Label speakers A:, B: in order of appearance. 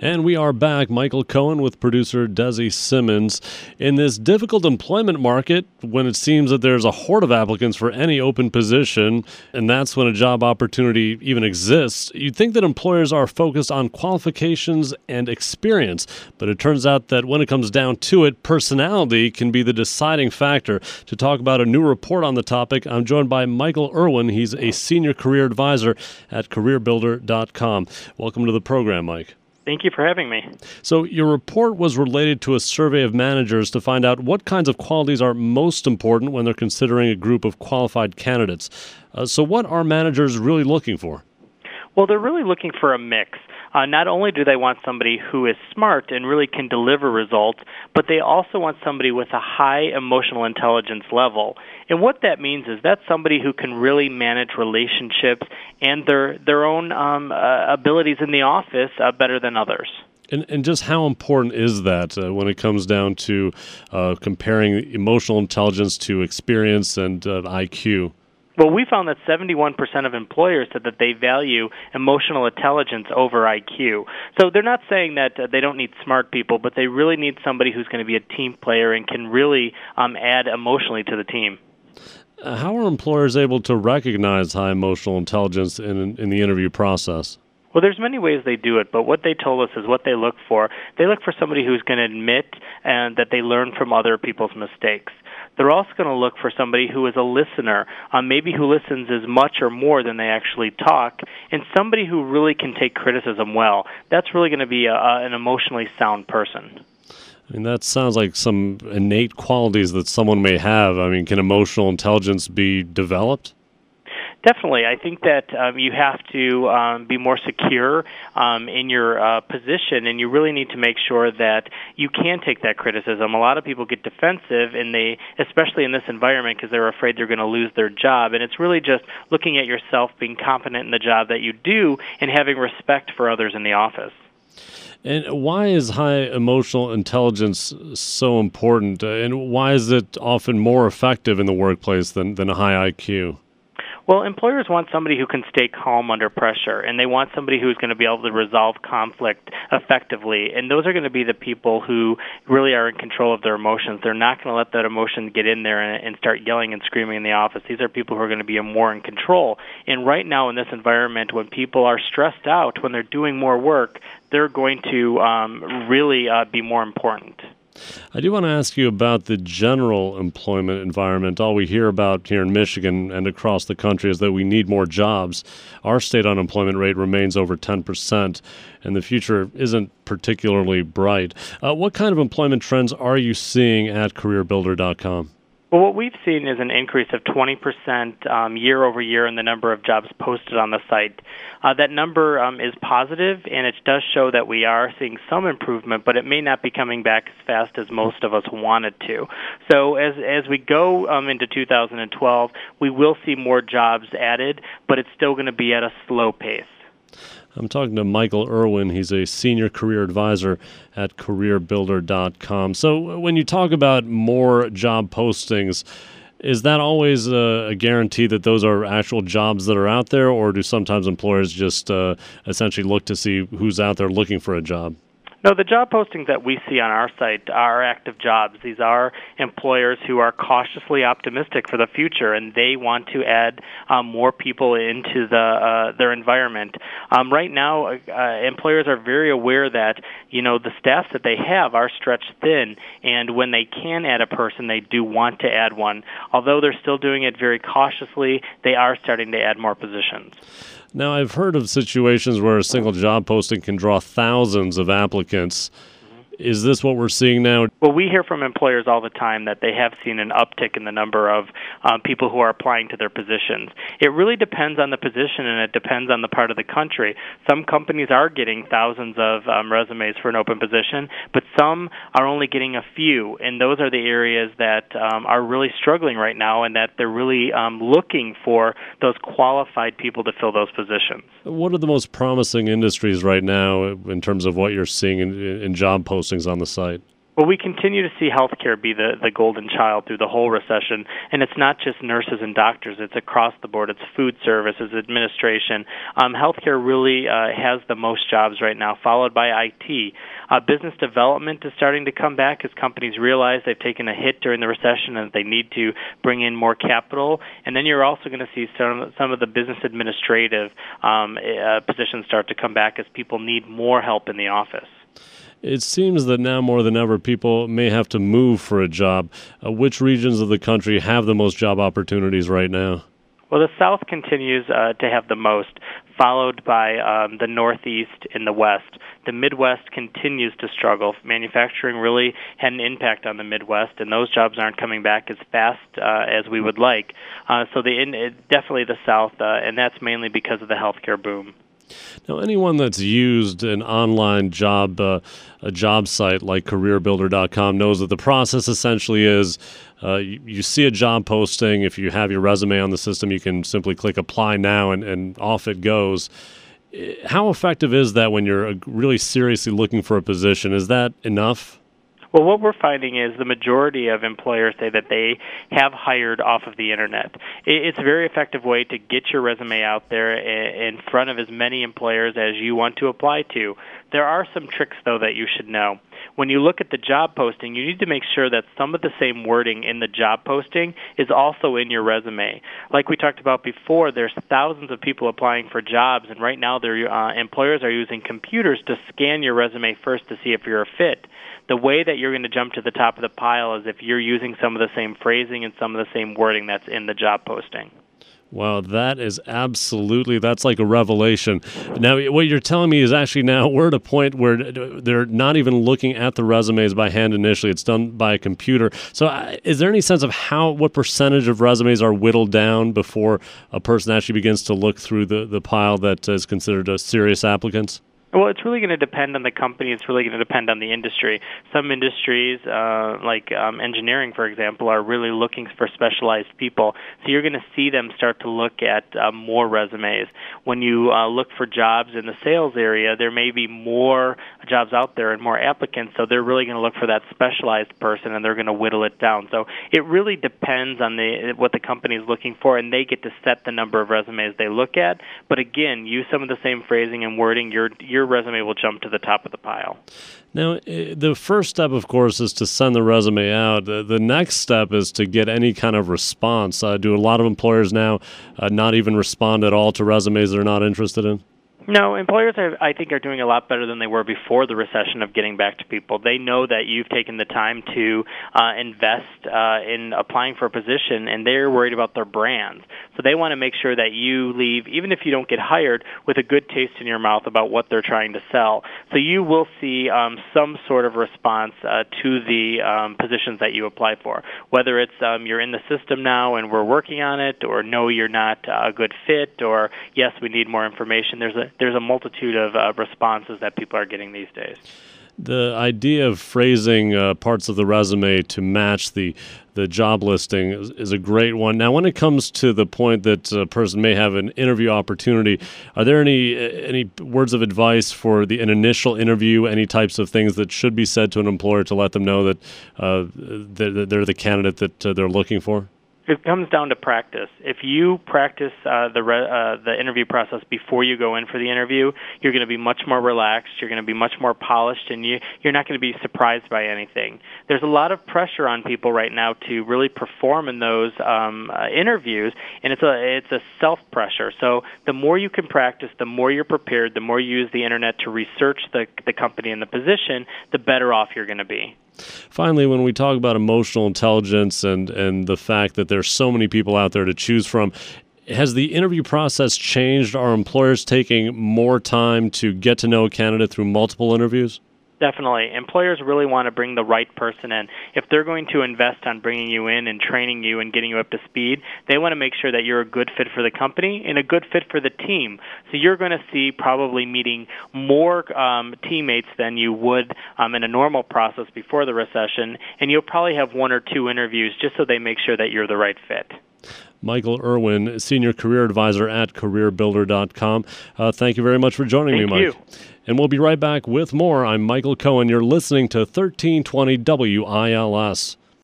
A: And we are back. Michael Cohen with producer Desi Simmons. In this difficult employment market, when it seems that there's a horde of applicants for any open position, and that's when a job opportunity even exists, you'd think that employers are focused on qualifications and experience. But it turns out that when it comes down to it, personality can be the deciding factor. To talk about a new report on the topic, I'm joined by Michael Irwin. He's a senior career advisor at CareerBuilder.com. Welcome to the program, Mike.
B: Thank you for having me.
A: So your report was related to a survey of managers to find out what kinds of qualities are most important when they're considering a group of qualified candidates. So what are managers really looking for?
B: Well, they're really looking for a mix. Not only do they want somebody who is smart and really can deliver results, but they also want somebody with a high emotional intelligence level. And what that means is that's somebody who can really manage relationships and their own abilities in the office better than others.
A: And just how important is that when it comes down to comparing emotional intelligence to experience and IQ?
B: Well, we found that 71% of employers said that they value emotional intelligence over IQ. So they're not saying that they don't need smart people, but they really need somebody who's going to be a team player and can really add emotionally to the team.
A: How are employers able to recognize high emotional intelligence in the interview process?
B: Well, there's many ways they do it, but what they told us is what they look for. They look for somebody who's going to admit and that they learn from other people's mistakes. They're also going to look for somebody who is a listener, maybe who listens as much or more than they actually talk, and somebody who really can take criticism well. That's really going to be an emotionally sound person.
A: I mean, that sounds like some innate qualities that someone may have. I mean, can emotional intelligence be developed?
B: Definitely. I think that you have to be more secure in your position, and you really need to make sure that you can take that criticism. A lot of people get defensive, and they, especially in this environment, because they're afraid they're going to lose their job. And it's really just looking at yourself, being competent in the job that you do, and having respect for others in the office.
A: And why is high emotional intelligence so important, and why is it often more effective in the workplace than a high IQ?
B: Well, employers want somebody who can stay calm under pressure, and they want somebody who's going to be able to resolve conflict effectively. And those are going to be the people who really are in control of their emotions. They're not going to let that emotion get in there and start yelling and screaming in the office. These are people who are going to be more in control. And right now in this environment, when people are stressed out, when they're doing more work, they're going to really be more important.
A: I do want to ask you about the general employment environment. All we hear about here in Michigan and across the country is that we need more jobs. Our state unemployment rate remains over 10%, and the future isn't particularly bright. What kind of employment trends are you seeing at CareerBuilder.com?
B: Well, what we've seen is an increase of 20% year over year in the number of jobs posted on the site. That number is positive, and it does show that we are seeing some improvement, but it may not be coming back as fast as most of us wanted to. So as we go into 2012, we will see more jobs added, but it's still going to be at a slow pace.
A: I'm talking to Michael Irwin. He's a senior career advisor at CareerBuilder.com. So when you talk about more job postings, is that always a guarantee that those are actual jobs that are out there, or do sometimes employers just essentially look to see who's out there looking for a job?
B: No, the job postings that we see on our site are active jobs. These are employers who are cautiously optimistic for the future, and they want to add more people into their environment. Right now, employers are very aware that the staffs that they have are stretched thin, and when they can add a person, they do want to add one. Although they're still doing it very cautiously, they are starting to add more positions.
A: Now, I've heard of situations where a single job posting can draw thousands of applicants. Is this what we're seeing now?
B: Well, we hear from employers all the time that they have seen an uptick in the number of people who are applying to their positions. It really depends on the position, and it depends on the part of the country. Some companies are getting thousands of resumes for an open position, but some are only getting a few, and those are the areas that are really struggling right now, and that they're really looking for those qualified people to fill those positions.
A: What are the most promising industries right now in terms of what you're seeing in job postings on the site?
B: Well, we continue to see healthcare be the golden child through the whole recession, and it's not just nurses and doctors. It's across the board. It's food services, administration. Healthcare really has the most jobs right now, followed by IT. Business development is starting to come back as companies realize they've taken a hit during the recession and they need to bring in more capital. And then you're also going to see some of the business administrative positions start to come back as people need more help in the office.
A: It seems that now more than ever, people may have to move for a job. Which regions of the country have the most job opportunities right now?
B: Well, the South continues to have the most, followed by the Northeast and the West. The Midwest continues to struggle. Manufacturing really had an impact on the Midwest, and those jobs aren't coming back as fast as we would like. Definitely the South, and that's mainly because of the healthcare boom.
A: Now, anyone that's used an online job, a job site like CareerBuilder.com knows that the process essentially is you see a job posting. If you have your resume on the system, you can simply click Apply Now, and off it goes. How effective is that when you're really seriously looking for a position? Is that enough?
B: Well, what we're finding is the majority of employers say that they have hired off of the Internet. It's a very effective way to get your resume out there in front of as many employers as you want to apply to. There are some tricks, though, that you should know. When you look at the job posting, you need to make sure that some of the same wording in the job posting is also in your resume. Like we talked about before, there's thousands of people applying for jobs, and right now their employers are using computers to scan your resume first to see if you're a fit. The way that you're going to jump to the top of the pile is if you're using some of the same phrasing and some of the same wording that's in the job posting.
A: Wow, that's like a revelation. Now, what you're telling me is actually now we're at a point where they're not even looking at the resumes by hand initially. It's done by a computer. So is there any sense of what percentage of resumes are whittled down before a person actually begins to look through the pile that is considered a serious applicants?
B: Well, it's really going to depend on the company. It's really going to depend on the industry. Some industries, like engineering, for example, are really looking for specialized people. So you're going to see them start to look at more resumes. When you look for jobs in the sales area, there may be more jobs out there and more applicants, so they're really going to look for that specialized person, and they're going to whittle it down. So it really depends on what the company is looking for, and they get to set the number of resumes they look at. But again, use some of the same phrasing and wording. Your resume will jump to the top of the pile.
A: Now, the first step, of course, is to send the resume out. The next step is to get any kind of response. Do a lot of employers now not even respond at all to resumes they're not interested in?
B: No, employers, I think, are doing a lot better than they were before the recession of getting back to people. They know that you've taken the time to invest in applying for a position, and they're worried about their brands. So they want to make sure that you leave, even if you don't get hired, with a good taste in your mouth about what they're trying to sell. So you will see some sort of response to the positions that you apply for, whether it's you're in the system now and we're working on it, or no, you're not a good fit, or yes, we need more information. There's a multitude of responses that people are getting these days.
A: The idea of phrasing parts of the resume to match the job listing is a great one. Now, when it comes to the point that a person may have an interview opportunity, are there any words of advice for an initial interview, any types of things that should be said to an employer to let them know that they're the candidate that they're looking for?
B: It comes down to practice. If you practice the interview process before you go in for the interview, you're going to be much more relaxed, you're going to be much more polished, and you're not going to be surprised by anything. There's a lot of pressure on people right now to really perform in those interviews, and it's a self-pressure. So the more you can practice, the more you're prepared, the more you use the Internet to research the company and the position, the better off you're going to be.
A: Finally, when we talk about emotional intelligence and the fact that there's so many people out there to choose from, has the interview process changed? Are employers taking more time to get to know a candidate through multiple interviews?
B: Definitely. Employers really want to bring the right person in. If they're going to invest on bringing you in and training you and getting you up to speed, they want to make sure that you're a good fit for the company and a good fit for the team. So you're going to see probably meeting more teammates than you would in a normal process before the recession, and you'll probably have one or two interviews just so they make sure that you're the right fit.
A: Michael Irwin, Senior Career Advisor at CareerBuilder.com. Thank you very much for joining me, Mike.
B: Thank you.
A: And we'll be right back with more. I'm Michael Cohen. You're listening to 1320 WILS.